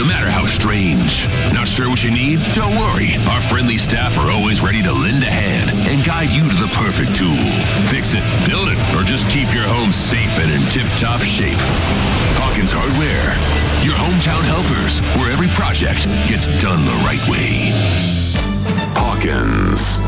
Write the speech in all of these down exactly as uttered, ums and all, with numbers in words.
matter how strange. Not sure what you need? Don't worry. Our friendly staff are always ready to lend a hand and guide you to the perfect tool. Fix it, build it, or just keep your home safe and in tip-top shape. Hawkins Hardware, your hometown helpers, where every project gets done the right way. Hawkins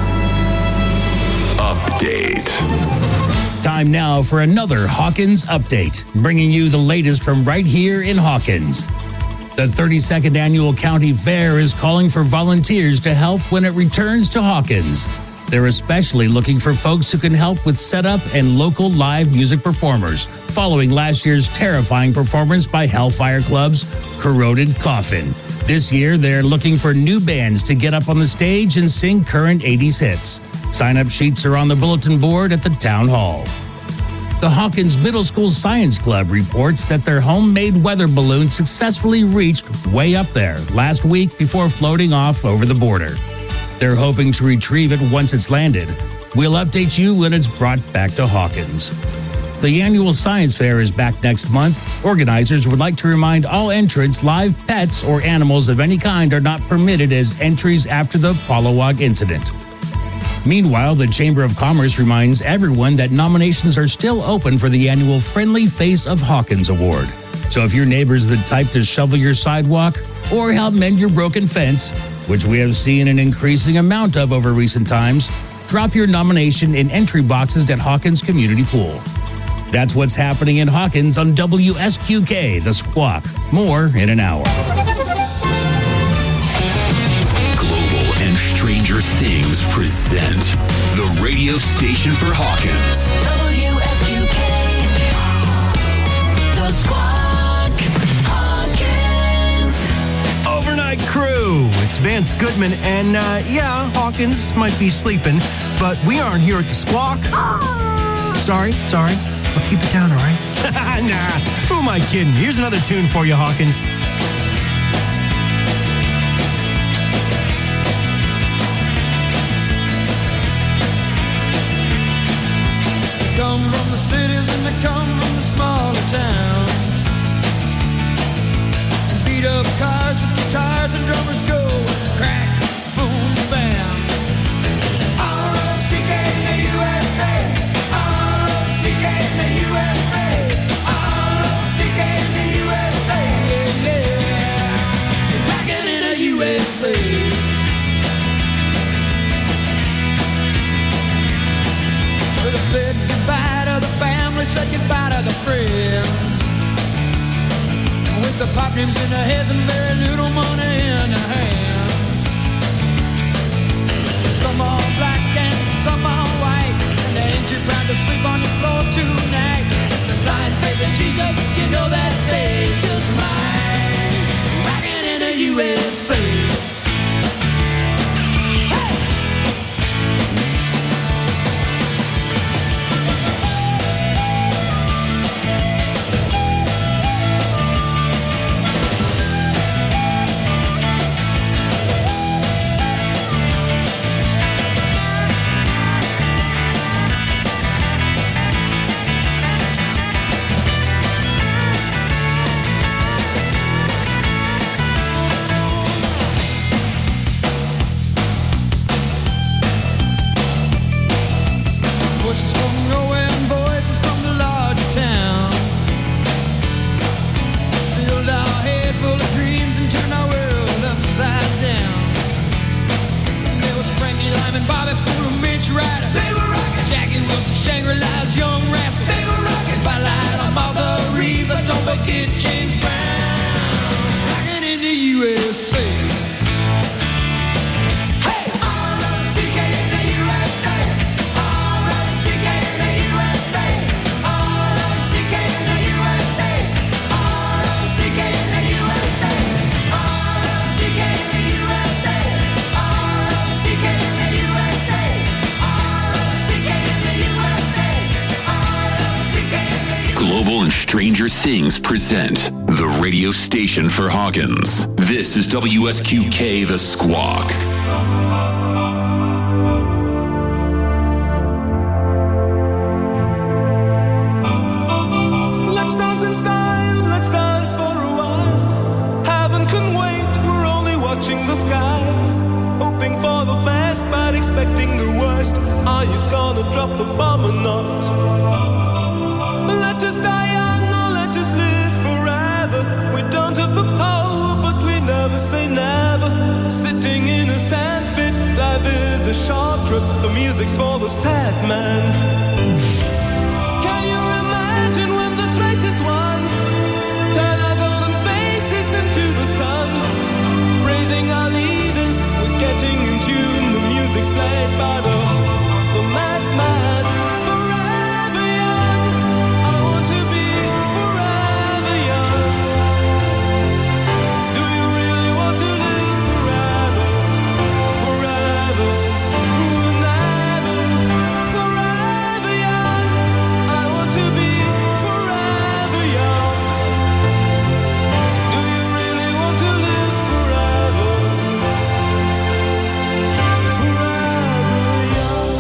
Update. Time now for another Hawkins Update, bringing you the latest from right here in Hawkins. The thirty-second Annual County Fair is calling for volunteers to help when it returns to Hawkins. They're especially looking for folks who can help with setup and local live music performers, following last year's terrifying performance by Hellfire Club's Corroded Coffin. This year, they're looking for new bands to get up on the stage and sing current eighties hits. Sign-up sheets are on the bulletin board at the Town Hall. The Hawkins Middle School Science Club reports that their homemade weather balloon successfully reached way up there last week before floating off over the border. They're hoping to retrieve it once it's landed. We'll update you when it's brought back to Hawkins. The annual science fair is back next month. Organizers would like to remind all entrants live pets or animals of any kind are not permitted as entries after the Pollawog incident. Meanwhile, the Chamber of Commerce reminds everyone that nominations are still open for the annual Friendly Face of Hawkins Award. So if your neighbor's the type to shovel your sidewalk or help mend your broken fence, which we have seen an increasing amount of over recent times, drop your nomination in entry boxes at Hawkins Community Pool. That's what's happening in Hawkins on W S Q K, The Squawk. More in an hour. Stranger Things present the radio station for Hawkins. W S Q K, The Squawk, Hawkins. Overnight crew. It's Vance Goodman, and uh, yeah, Hawkins might be sleeping, but we aren't here at The Squawk. Sorry, sorry. I'll keep it down, all right? Nah, who am I kidding? Here's another tune for you, Hawkins. Come from the cities and they come from the smaller towns, and beat up cars with guitars and drummers go crack, boom, bam. R O C K in the U S A, R O C K in the U S A, R O C K in the U S A, yeah, rockin' in the U S A. Well, I said goodbye to the family, said goodbye to the friends. With the pop names in their heads and very little money in their hands. Some all black and some all white, and they ain't too proud to sleep on the floor tonight. The blind faith in Jesus, you know that they just might. Rockin' in the U S A. Stranger Things present the radio station for Hawkins. This is W S Q K, The Squawk. Let's dance in style, let's dance for a while. Heaven can expecting the worst. Are you gonna drop the bomb or not? Let us die young or let us live forever. We don't have the power, but we never say never. Sitting in a sandpit, life is a short trip. The music's for the sad man. Can you imagine when this race is won? Turn our golden faces into the sun. Praising our leaders, we're getting in tune. The music's played by the, the madman. Forever young, I want to be forever young. Do you really want to live forever? Forever, forever, forever young. I want to be forever young. Do you really want to live forever? Forever young.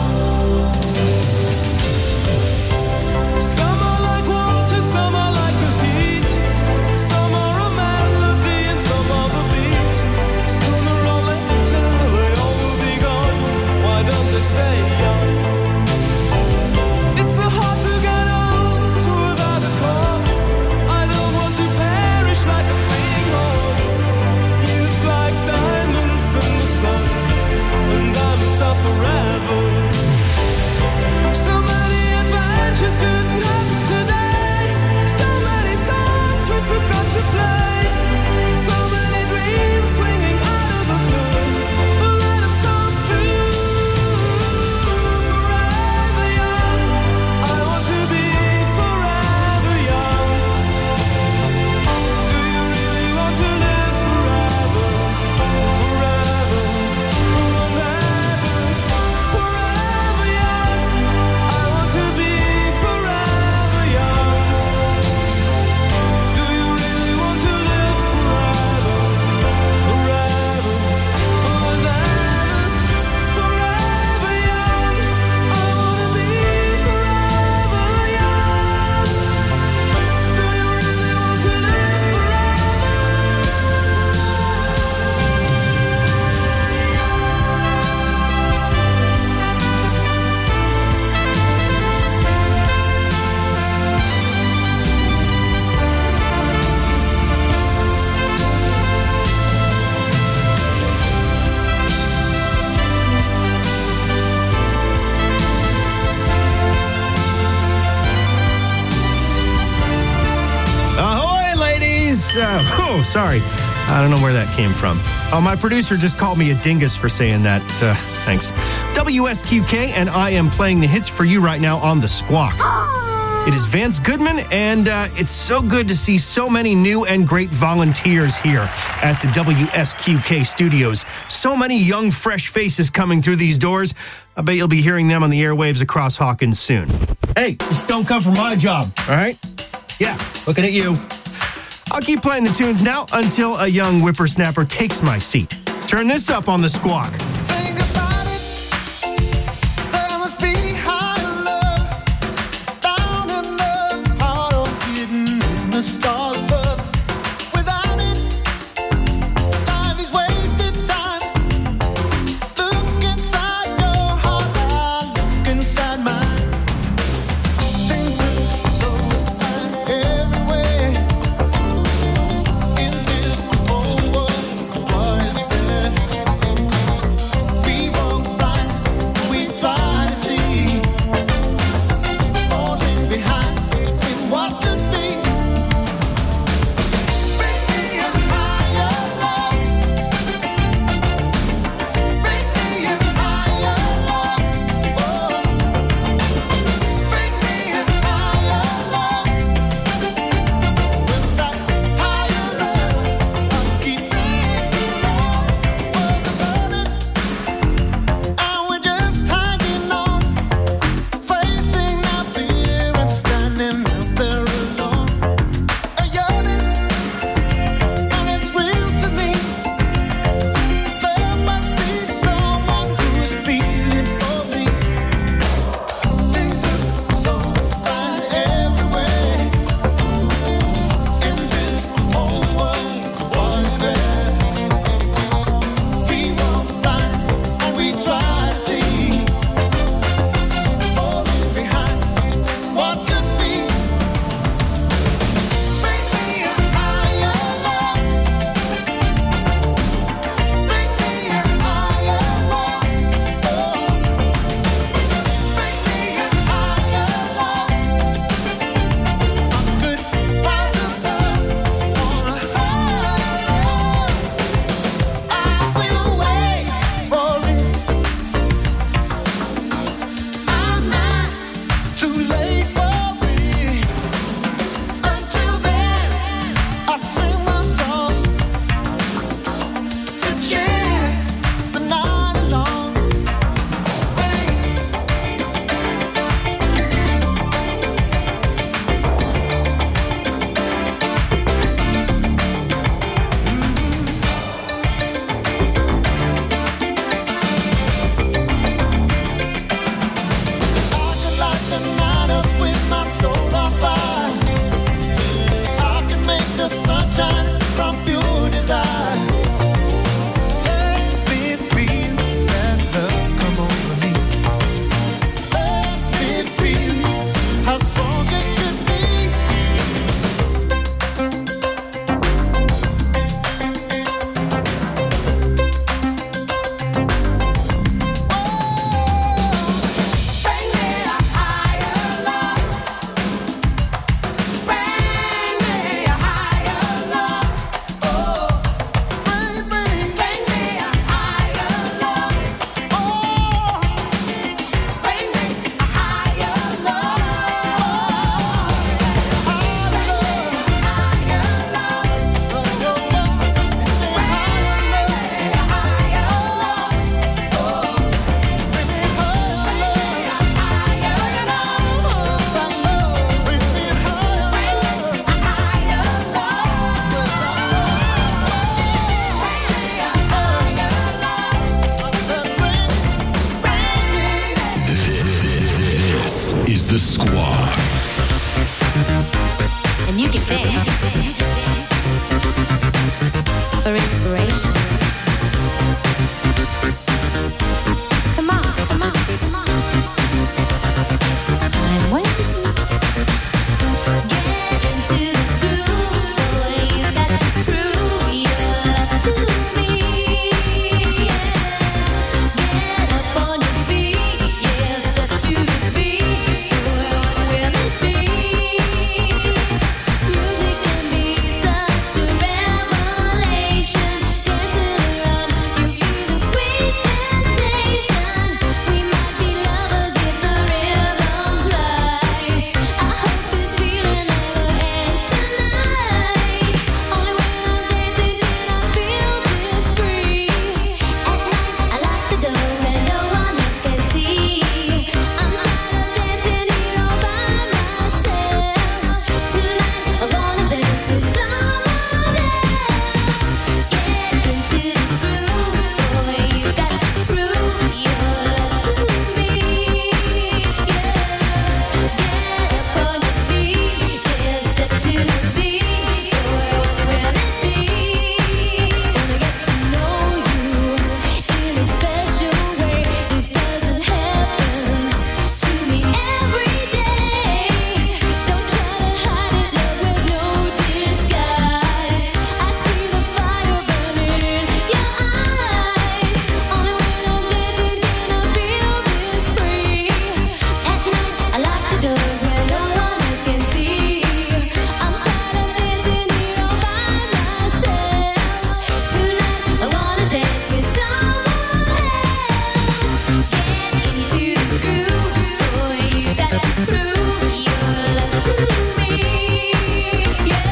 Some are like water, some are like the heat. Some are a melody and some are the beat. Sooner or later they all will be gone. Why don't they stay young? It's so hard to get old without a cause. I don't want to perish like a fleeing horse. Youth like diamonds in the sun, and diamonds are forever. So many adventures couldn't happen today. So many songs we forgot to play. So many dreams swinging out of the blue. But let them come true. Forever young, I want to be forever young. Do you really want to live forever? Forever, forever, forever young. I want to be forever young. Do you really want to live forever? Forever, forever, forever young. I want to be forever young. Do you really want to live Ahoy, ladies! Uh, oh, sorry. I don't know where that came from. Oh, my producer just called me a dingus for saying that. Uh, thanks. W S Q K, and I am playing the hits for you right now on the Squawk. It is Vance Goodman, and uh, it's so good to see so many new and great volunteers here at the W S Q K studios. So many young, fresh faces coming through these doors. I bet you'll be hearing them on the airwaves across Hawkins soon. Hey, just don't come for my job, all right? Yeah, looking at you. I'll keep playing the tunes now until a young whippersnapper takes my seat. Turn this up on the Squawk. Think about it. There must be higher love, down in the heart of hidden in the stars above. Without it, life is wasted time. Look inside your heart, I look inside mine. Things look so bad everywhere. In this whole world, what is there? for inspiration. Come on, come on, come on. I'm waiting. Get into the groove, boy, you got to prove your love to me. Get up on your feet, yeah, step to the beat, boy, what will it be? Music can be such a revelation. Dancing around, you feel the sweet sensation. We might be lovers if the rhythm's right. I hope this feeling never ends tonight. Only when I'm dancing can I feel this free. At night I lock the doors where no one else can see. I'm tired of dancing here all by myself. Tonight I'm gonna dance with someone else. Get into the groove, boy, you got to prove your love to me. Yeah, get up on your feet, yeah, step to the beat, boy, what will it be? Wanna get to know you in a special way. This doesn't happen to me every day. Don't try to hide it, love, there's no disguise. I see the fire burning in your eyes. Only when I'm dancing can I feel this free. At night I lock the doors where no one else can see. I'm tired of dancing here all by myself. Tonight I wanna dance with someone else. Get into the groove, boy, you got to prove your love to me. Yeah,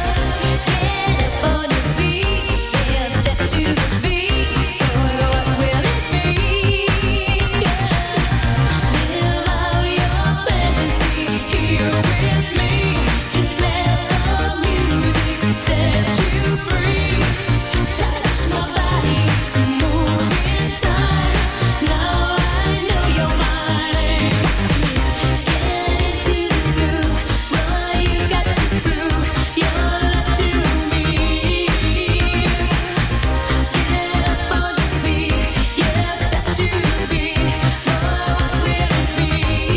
get up on your feet, yeah, step to the beat, boy, what will it be? Yeah, live out your fantasy here with me. Just let the music set you free. Touch my body, move in time. Now I know you're mine. Get into the groove, boy, you got to prove your love to me. Get up on your feet, yeah, step to the beat, boy, what will it be?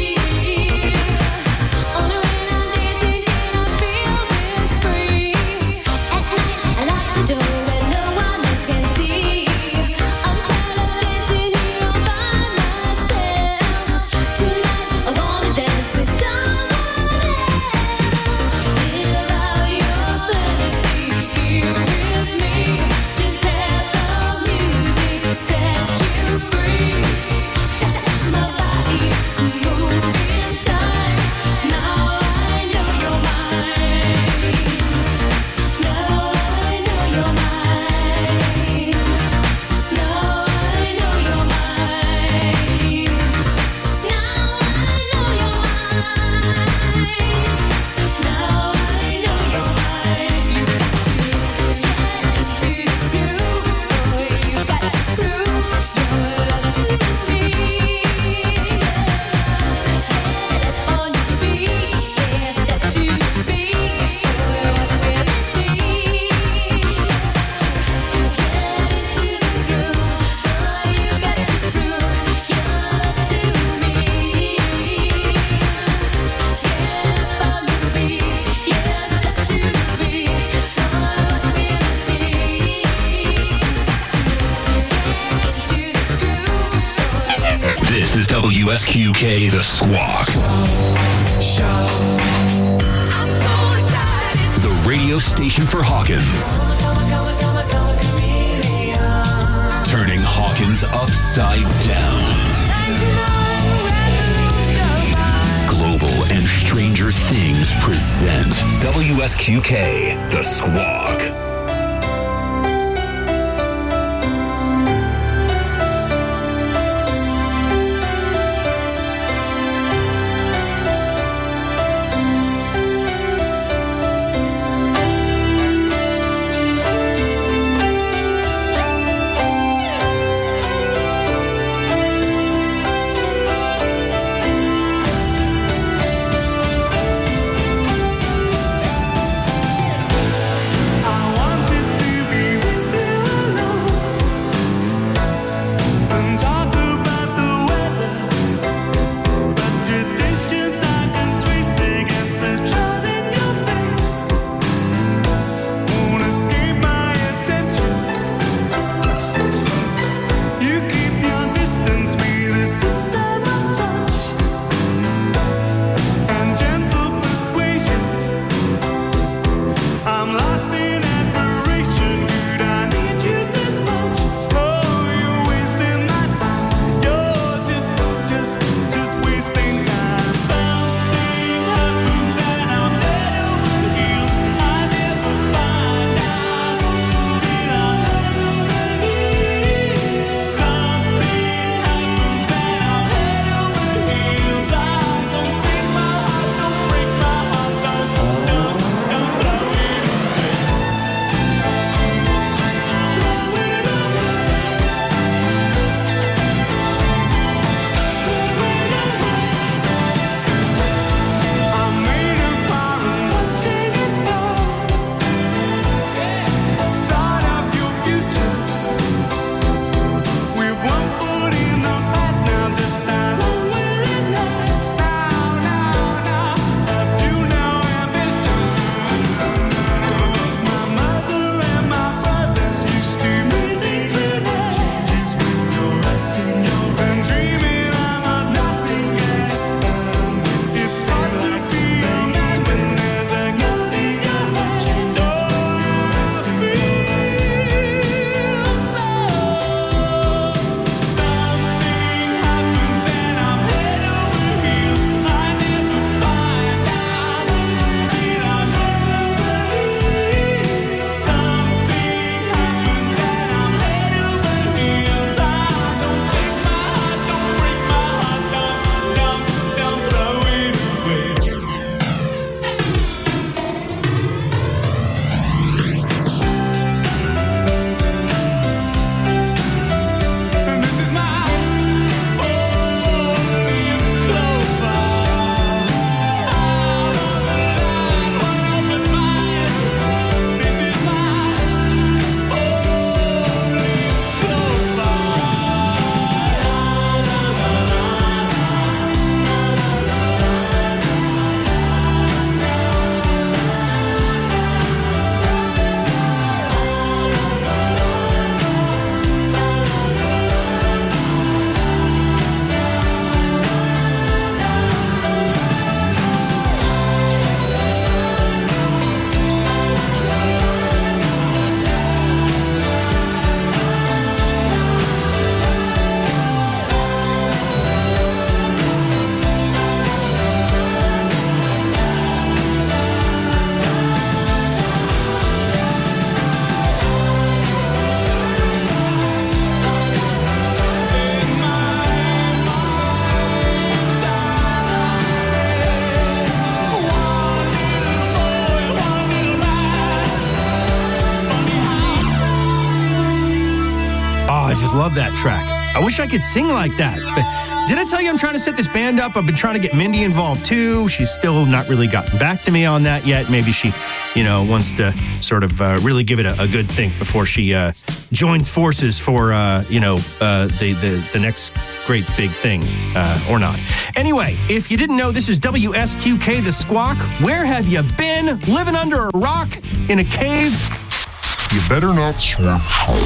Only when I'm dancing can I feel this free. At night I lock the door where no one else can see. I'm tired of dancing here all by myself. Tonight I wanna dance with someone else. Live out your fantasy here with me. Just let the music set you free. Touch my body, move in time. Now I know you're mine. Now I know you're mine. Now I know you're mine. Now I know you're mine. Now I know you're mine. You got to get into the groove, boy, you got to prove your love to me. Get up on your feet, yeah, step to the beat, boy, what will it be? Get into the groove, boy, you got to prove your love to me. Get up on your feet, yeah, step to the beat, boy, what will it be? Get into the groove, boy, you got This is W S Q K The Squawk. The radio station for Hawkins. Turning Hawkins upside down. Global and Stranger Things present W S Q K The Squawk. I I just love that track. I wish I could sing like that. But did I tell you I'm trying to set this band up? I've been trying to get Mindy involved too. She's still not really gotten back to me on that yet. Maybe she, you know, wants to sort of uh, really give it a, a good think before she uh, joins forces for, uh, you know, uh, the, the, the next great big thing, uh, or not. Anyway, if you didn't know, this is W S Q K The Squawk. Where have you been? Living under a rock? In a cave? You better not swim.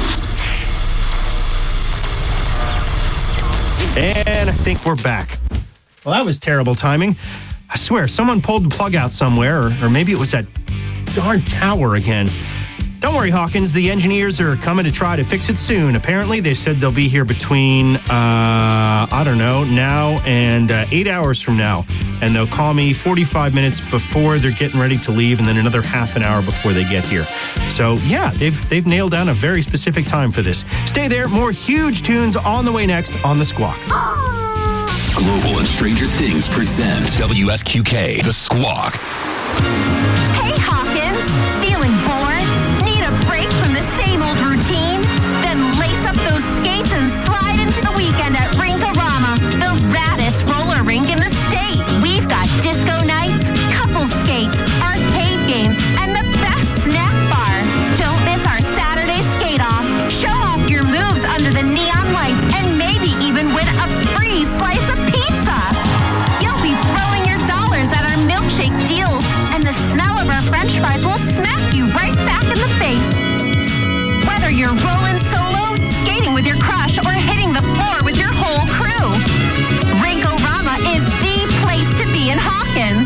And I think we're back. Well, that was terrible timing. I swear, someone pulled the plug out somewhere, or, or maybe it was that darn tower again. Don't worry, Hawkins. The engineers are coming to try to fix it soon. Apparently, they said they'll be here between, uh, I don't know, now and uh, eight hours from now. And they'll call me forty-five minutes before they're getting ready to leave, and then another half an hour before they get here. So, yeah, they've they've nailed down a very specific time for this. Stay there. More huge tunes on the way next on The Squawk. Global and Stranger Things present W S Q K The Squawk. Hey, Hawkins. Feeling bored? Need a break from the same old routine? Then lace up those skates and slide into the weekend at Rink-A-Rama, the raddest roller rink in the state. We've got disco nights, couple skates, arcade games, and the best snack bar. Don't miss our Saturday skate-off. Show off your moves under the neon lights and maybe even win a free slice of pizza. You'll be throwing your dollars at our milkshake deals, and the smell of our french fries will smack you right back in the face. Whether you're rolling solo, skating with your crush, or hitting the floor with your whole crew, Rink-A-Rama is the place to be in Hawkins.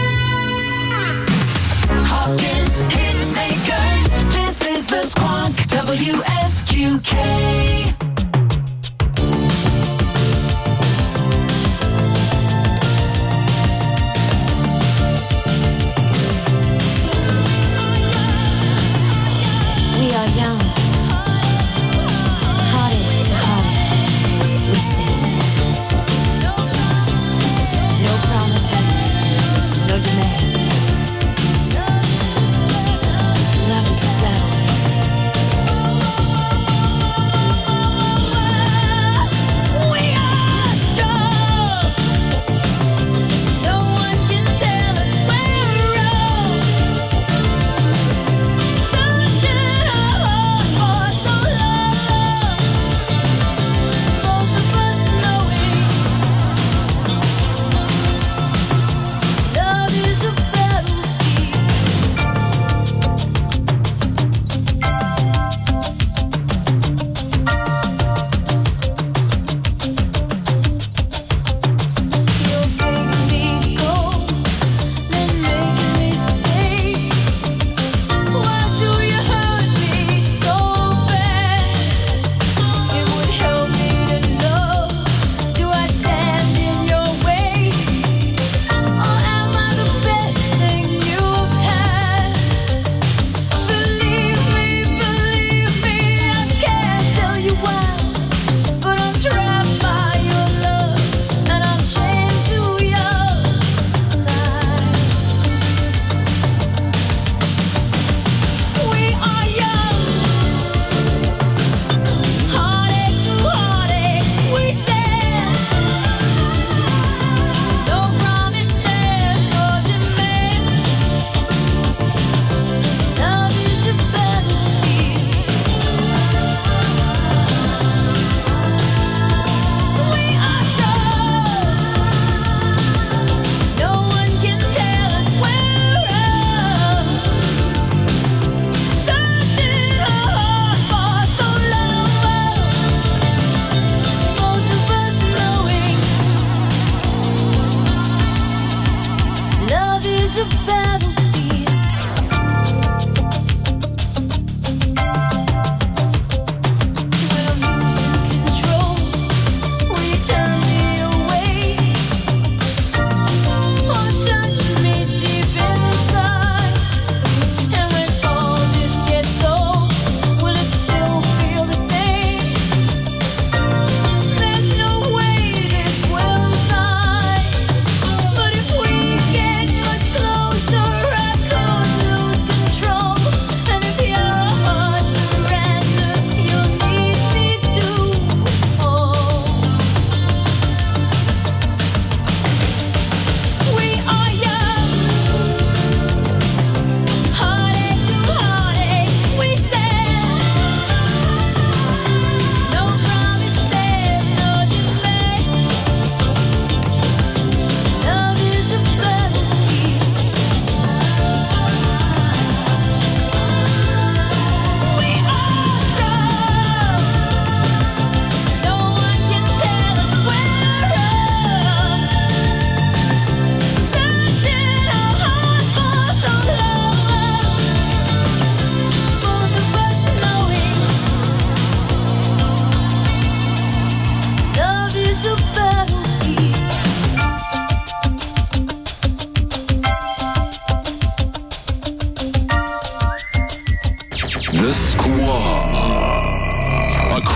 Hawkins Hitmaker. This is the Squawk. W S Q K. We are young, hearted to heart, we stand. No promises, no demands. Love is a battlefield.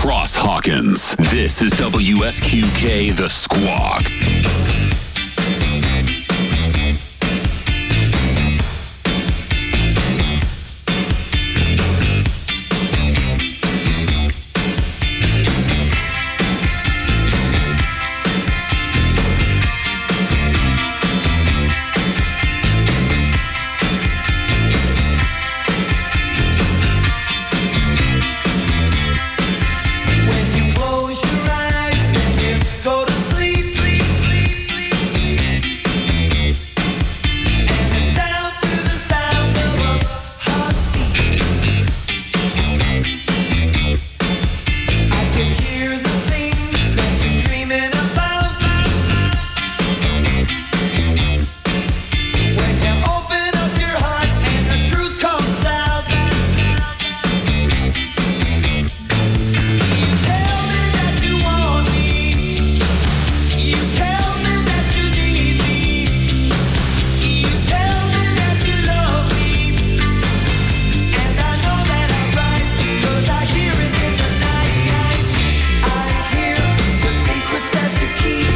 across Hawkins. This is W S Q K The Squawk. When you close your eyes and you go to sleep, and it's down to the sound of a heartbeat. I can hear the things that you're dreaming about. When you open up your heart and the truth comes out. You tell me that you want me. You tell me that you need me. You tell me that you love me. And I know that I'm right, 'cause I hear it in the night. I hear the secrets that you keep.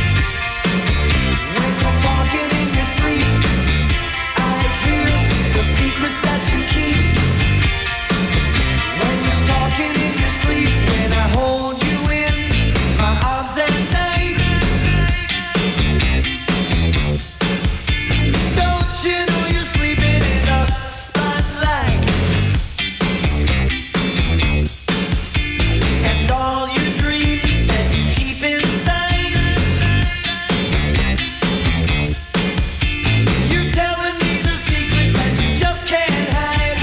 When you're talking in your sleep, I hear the secrets that you keep. When you're talking in your sleep, when I hold you in my arms at night, don't you know you're sleeping in the spotlight? And all your dreams that you keep inside, you're telling me the secrets that you just can't hide.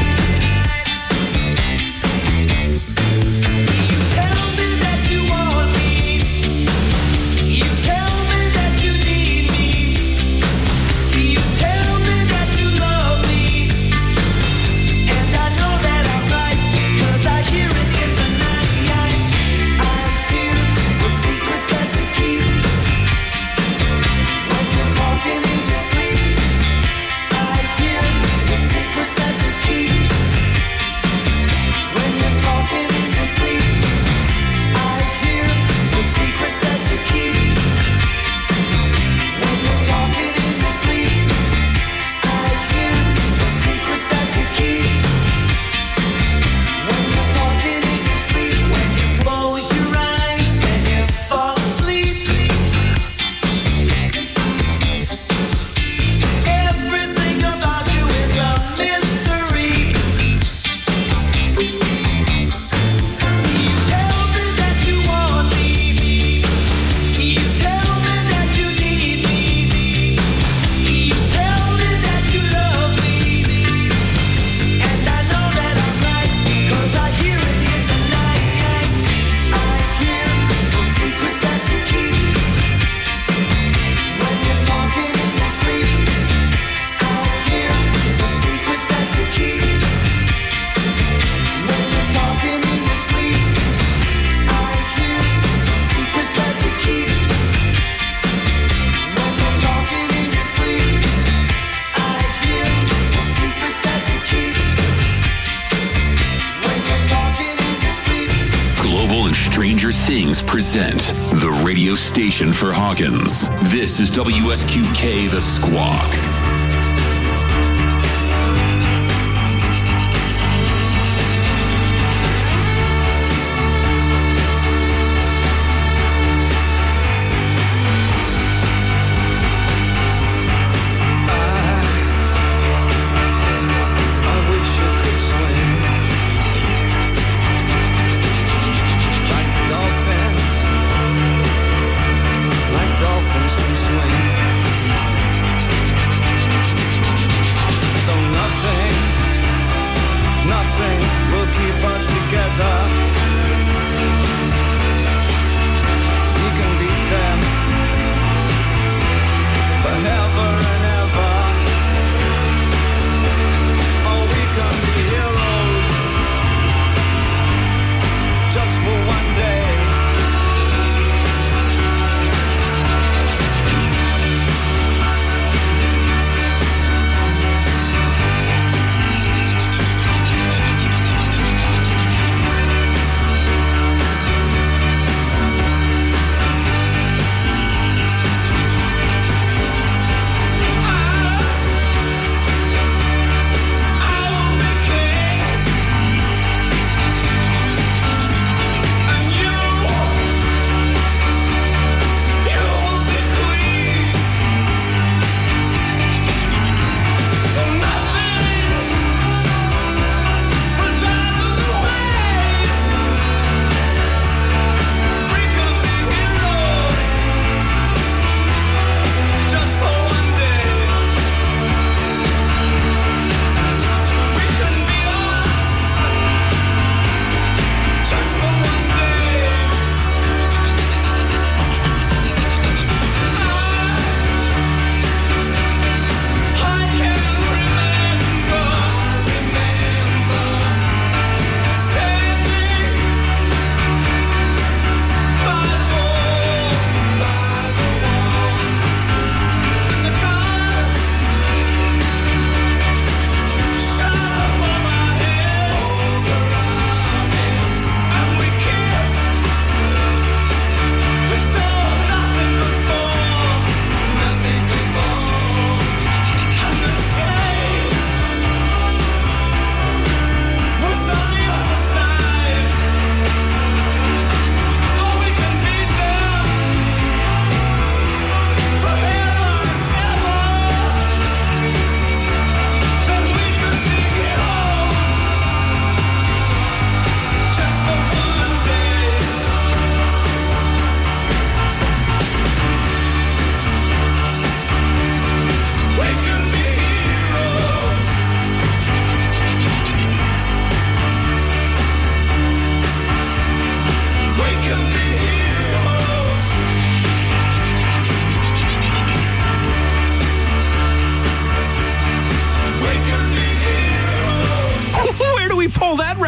You tell me that you want me. You tell me that you need me. You tell me that you love me. And I know that I'm right, 'cause I hear it in the night. I hear the secrets that you keep. When you're talking in your sleep, I hear the secrets that you keep. When you're talking in your sleep, I hear the secrets that you keep. When you're talking in your sleep, I hear the secrets that you keep. When you're talking in your sleep, when you close your eyes and you fall asleep, everything about you is a mystery. You tell me that you want me. You tell me that you need me. You tell me that you love me. And I know that I'm right, 'cause I hear it in the night. I hear the secrets that you keep. When you're talking in your sleep, I hear the secrets that you keep. When you're talking in your sleep, I hear the secrets that you keep. When you're talking in your sleep, I hear the secrets that you keep. When you're talking in your sleep. Global and Stranger Things present the radio station for Hawkins. This is W S Q K The Squawk. I wish I could swim like dolphins, like dolphins can swim.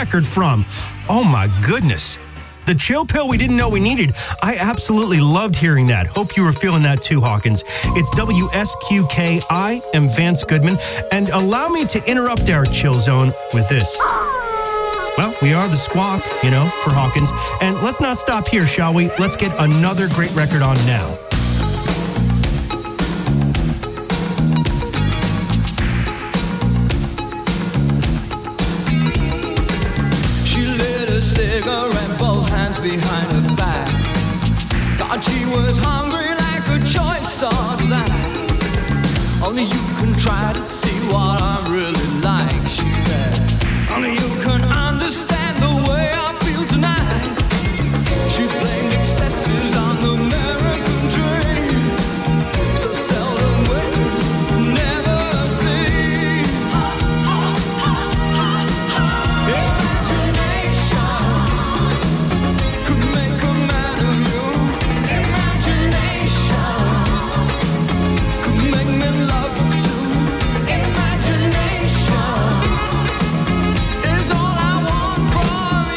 record from? Oh my goodness. The chill pill we didn't know we needed. I absolutely loved hearing that. Hope you were feeling that too, Hawkins. It's W S Q K. I am Vance Goodman. And allow me to interrupt our chill zone with this. Well, we are the Squawk, you know, for Hawkins. And let's not stop here, shall we? Let's get another great record on now. She lit a cigarette, both hands behind her back. God, she was hungry like a choice of that. Only you can try to see what I'm really like, she said. Only you can understand the way I feel tonight. She blamed excesses on the American dream. So seldom witnessed, never seen. Imagination could make a man of you. Imagination could make me love you too. Imagination is all I want from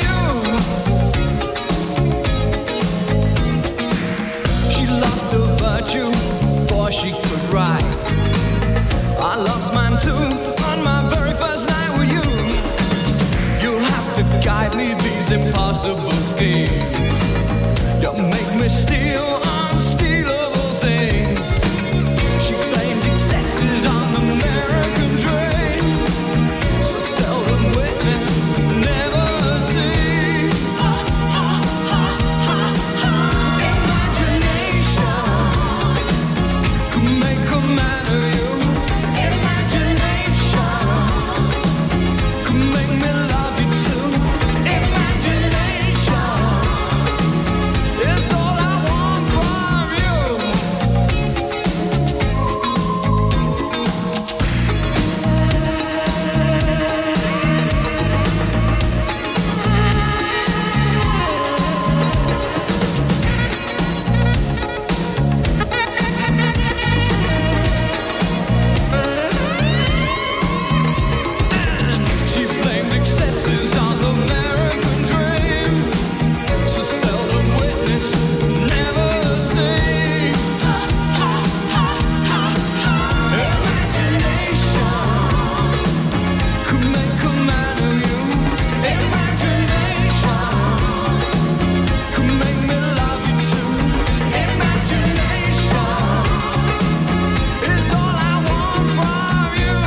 you. She lost her virtue before she could write. I lost mine too on my very first night with you. You'll have to guide me these impossible schemes. You'll make me steal unstealable things. She blamed excesses on the American dream. So seldom witnessed, never seen. Imagination could make a man of you. Imagination could make me love you too. Imagination is all I want from you. She blamed excesses on the American dream. So seldom witnessed, never seen. Imagination could make a man of you. Imagination could make me love you too. Imagination is all I want from you.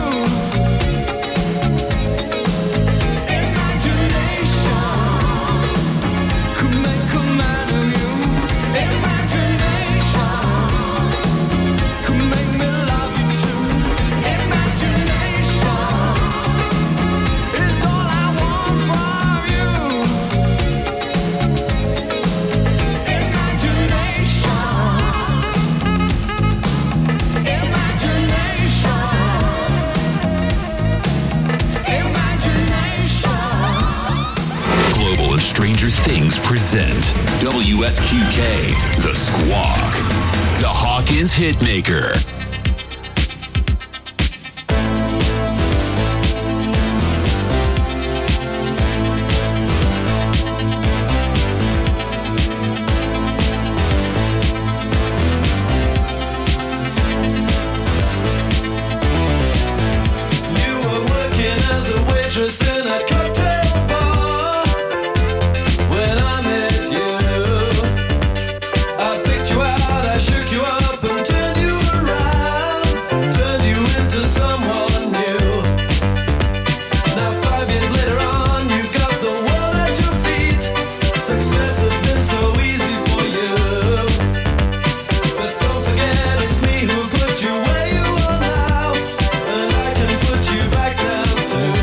Imagination could make a man of you. Imagination could make me love you too. Imagination is all I want from you. Imagination. Imagination. Imagination. Global and Stranger Things present W S Q K, The Squawk, the Hawkins Hitmaker. You were working as a waitress in that cocktail bar when I met you. I picked you out, I shook you up and turned you around, turned you into someone new. Now five years later on, you've got the world at your feet. Success has been so easy for you. But don't forget it's me who put you where you are now, and I can put you back now too.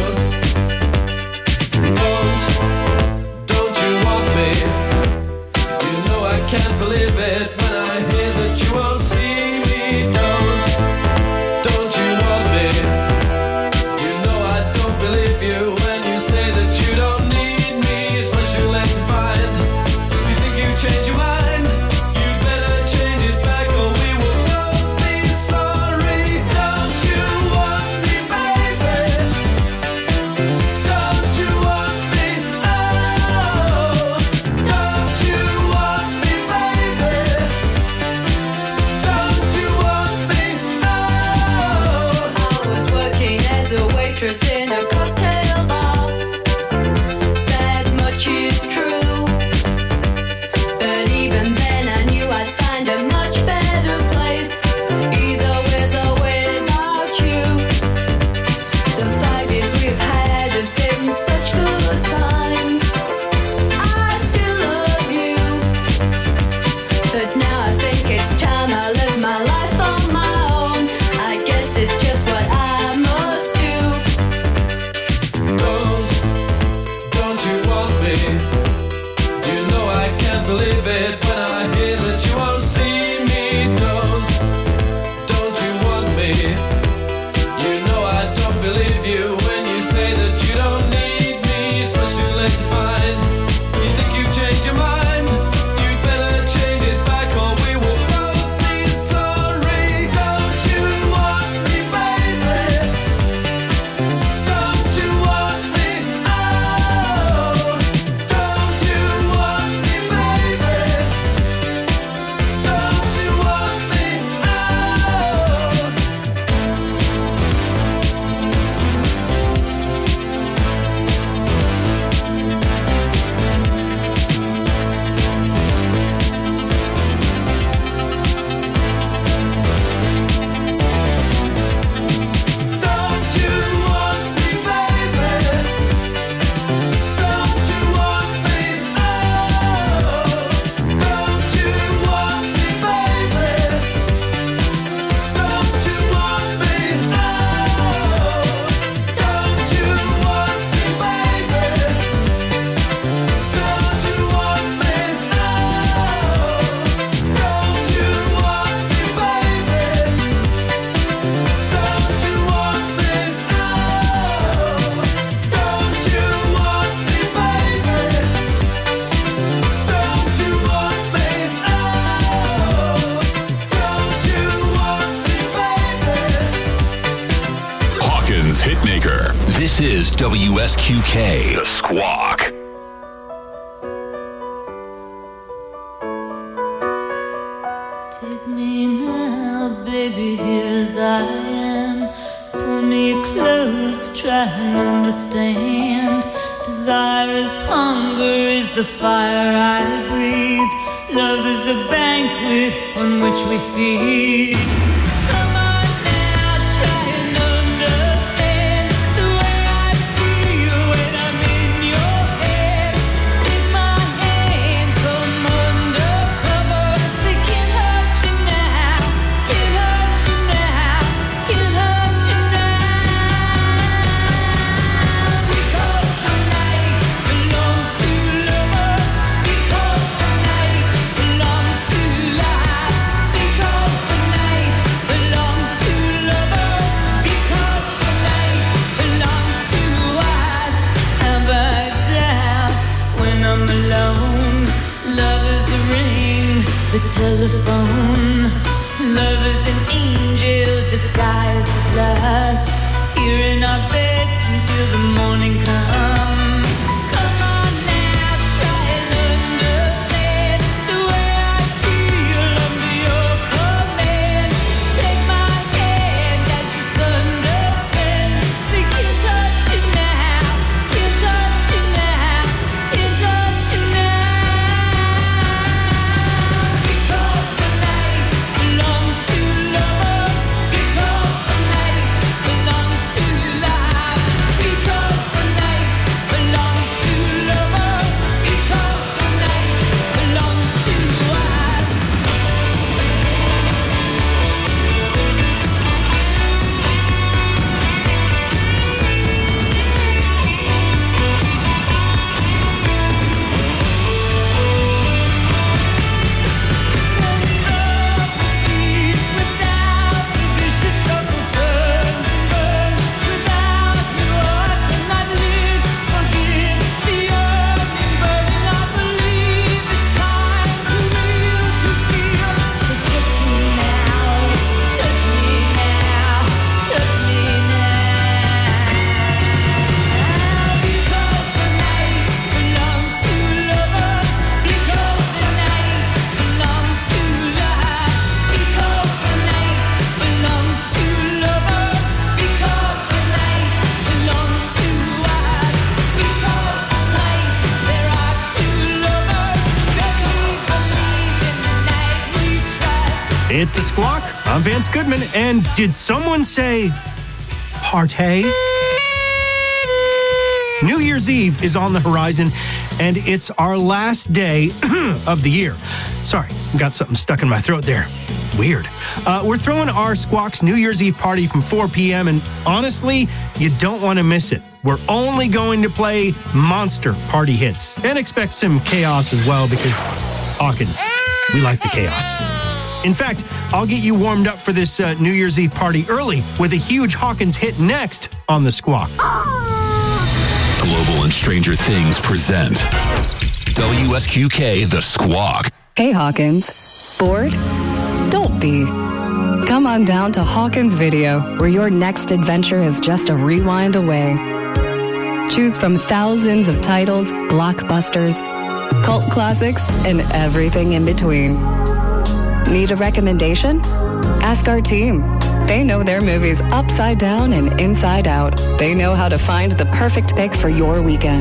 Don't, don't you want me? You know I can't believe it when I hear that you won't see me. Don't, don't you want me? You know I don't believe you when you say that you don't need me. It's what you like to find. You think you change your mind? You better change it back or we will both be sorry. Don't you want me, baby? Don't you want me? W S Q K, The Squawk. Take me now, baby, here as I am. Pull me close, try and understand. Desire is hunger, is the fire I breathe. Love is a banquet on which we feed. Come on now, try and understand the way I feel when I'm in your head. Take my hand from undercover. They can't hurt you now, can't hurt you now, can't hurt you now. Because the night belongs to lovers. Because the night belongs to life. Because the night belongs to lovers. Because the night belongs to us. Have I doubt when I'm alone? Love is a ring, the telephone. Love is an angel disguised as lust. Here in our bed until the morning comes. Come on now, try and understand the way I feel under your command. Take my hand as the sun descends. They can't touch you now, can't touch you now, can't touch you now. Because the night belongs to lovers. Because the night belongs to life. Because the night belongs to lovers. Because the night belongs to us. Without the vicious circle turn and burn. Without you I cannot live. Forgive the yearning burning. I believe it's time to real to feel. So touch me now, touch me now, touch me now. Because the night belongs to lovers. Because the night belongs to life. Because the night belongs to lovers. Because the night belongs to us. Because tonight there are two lovers. That we believe in the night we trust. It's The Squawk. I'm Vance Goodman. And did someone say partay? New Year's Eve is on the horizon, and it's our last day of the year. Sorry, got something stuck in my throat there. Weird. Uh, we're throwing our Squawk's New Year's Eve party from four p.m., and honestly, you don't want to miss it. We're only going to play monster party hits, and expect some chaos as well, because Hawkins, we like the chaos. In fact, I'll get you warmed up for this uh, New Year's Eve party early with a huge Hawkins hit next on The Squawk. Global and Stranger Things present W S Q K, The Squawk. Hey Hawkins, bored? Don't be. Come on down to Hawkins Video, where your next adventure is just a rewind away. Choose from thousands of titles, blockbusters, cult classics, and everything in between. Need a recommendation? Ask our team. They know their movies upside down and inside out. They know how to find the perfect pick for your weekend.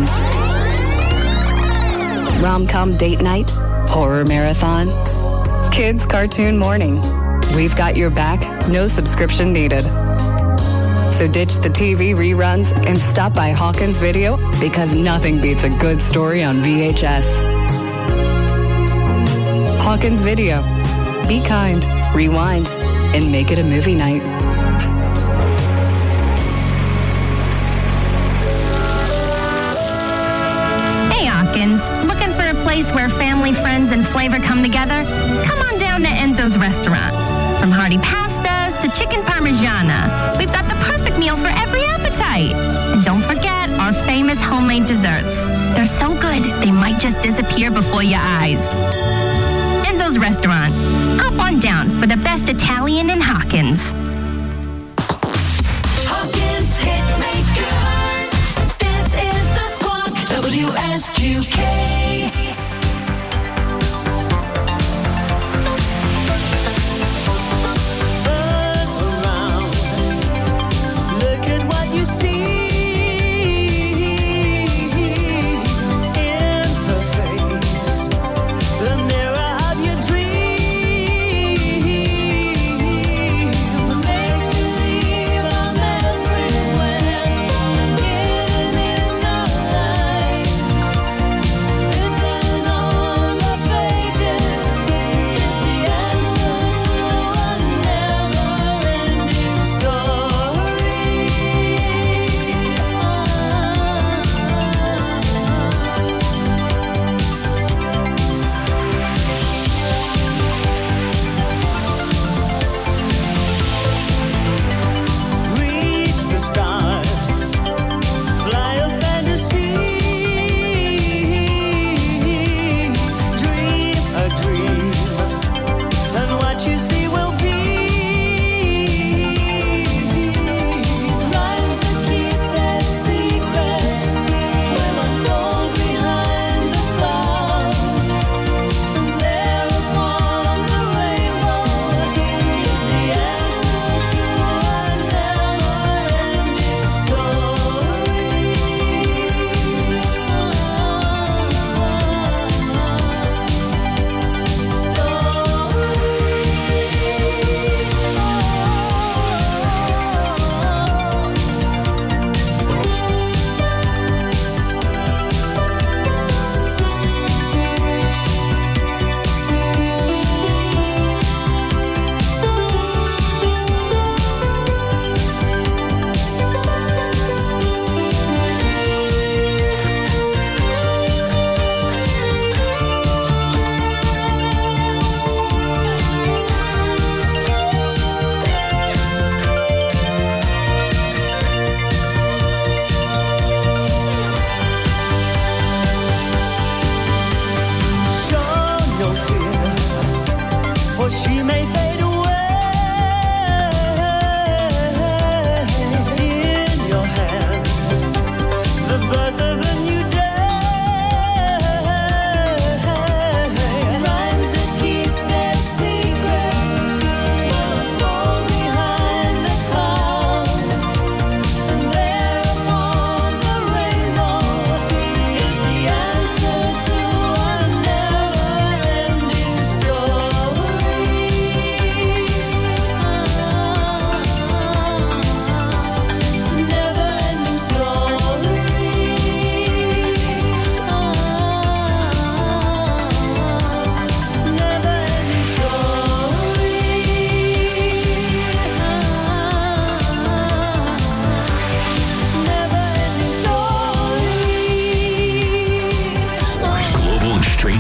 Rom-com date night, horror marathon, kids cartoon morning. We've got your back, no subscription needed. So ditch the T V reruns and stop by Hawkins Video, because nothing beats a good story on V H S. Hawkins Video. Be kind, rewind, and make it a movie night. Hey Hawkins, looking for a place where family, friends, and flavor come together? Come on down to Enzo's Restaurant. From hearty pastas to chicken parmigiana, we've got the perfect meal for every appetite. And don't forget our famous homemade desserts. They're so good, they might just disappear before your eyes. Enzo's Restaurant. Hop on down for the best Italian in Hawkins. Hawkins Hitmaker.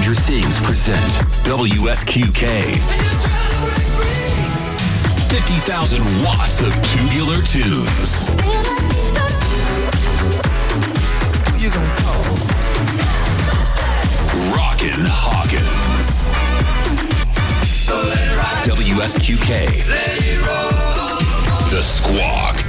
Stranger Things present W S Q K. fifty thousand watts of tubular tunes. Who you gonna call? Rockin' Hawkins. W S Q K. The Squawk.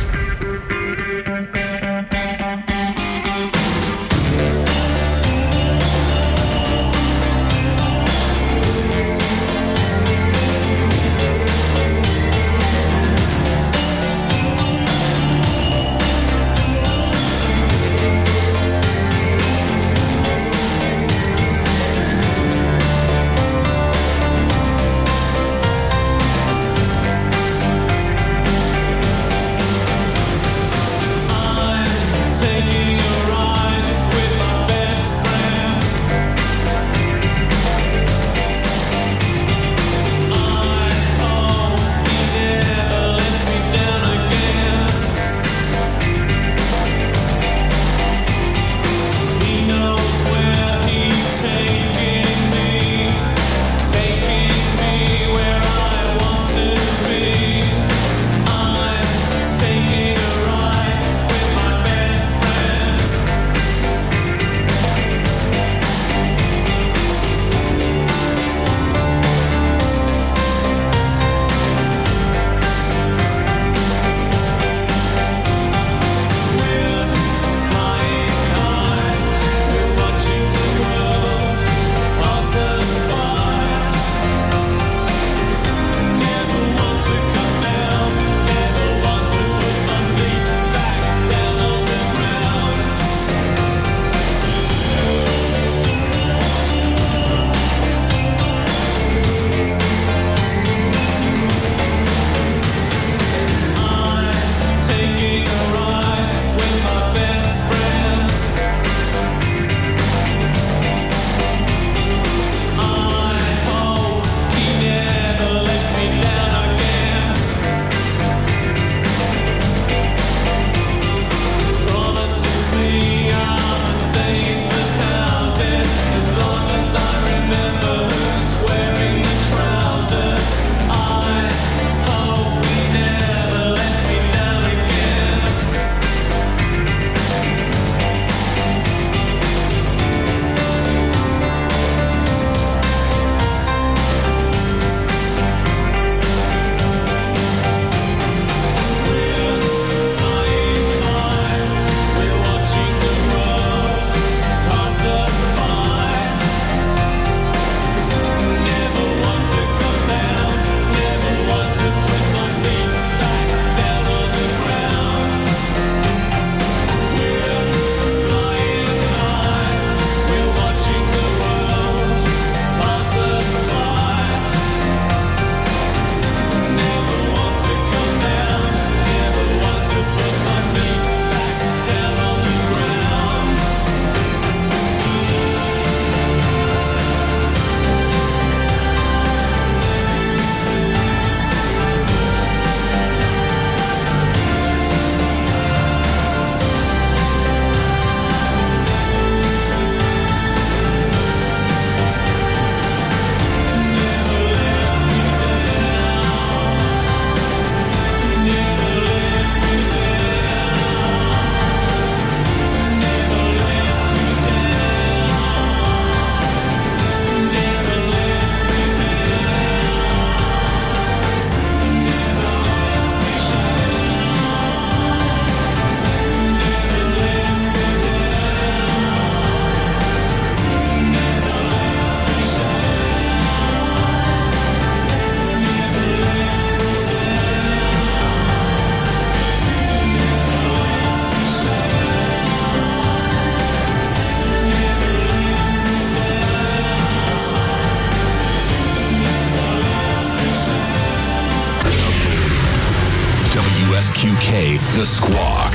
W S Q K, The Squawk.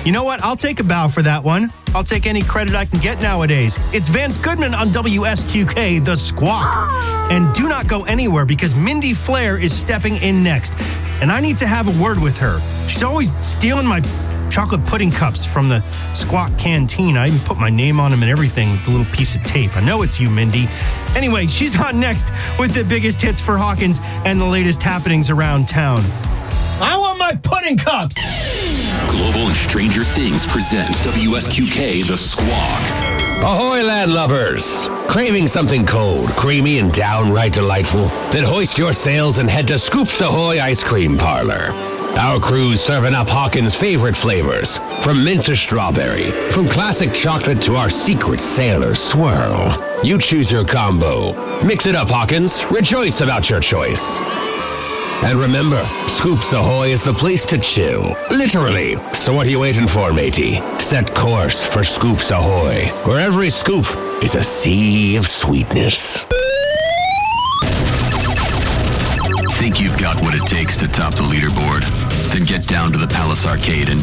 You know what? I'll take a bow for that one. I'll take any credit I can get nowadays. It's Vance Goodman on W S Q K, The Squawk. And do not go anywhere because Mindy Flair is stepping in next. And I need to have a word with her. She's always stealing my chocolate pudding cups from the Squawk canteen. I even put my name on them and everything with the little piece of tape. I know it's you, Mindy. Anyway, she's on next with the biggest hits for Hawkins and the latest happenings around town. I want my pudding cups! Global and Stranger Things present W S Q K The Squawk. Ahoy, landlubbers! Craving something cold, creamy, and downright delightful? Then hoist your sails and head to Scoops Ahoy Ice Cream Parlor. Our crew's serving up Hawkins' favorite flavors, from mint to strawberry, from classic chocolate to our secret sailor swirl. You choose your combo. Mix it up, Hawkins. Rejoice about your choice. And remember, Scoops Ahoy is the place to chill. Literally. So what are you waiting for, matey? Set course for Scoops Ahoy, where every scoop is a sea of sweetness. Think you've got what it takes to top the leaderboard? Then get down to the Palace Arcade and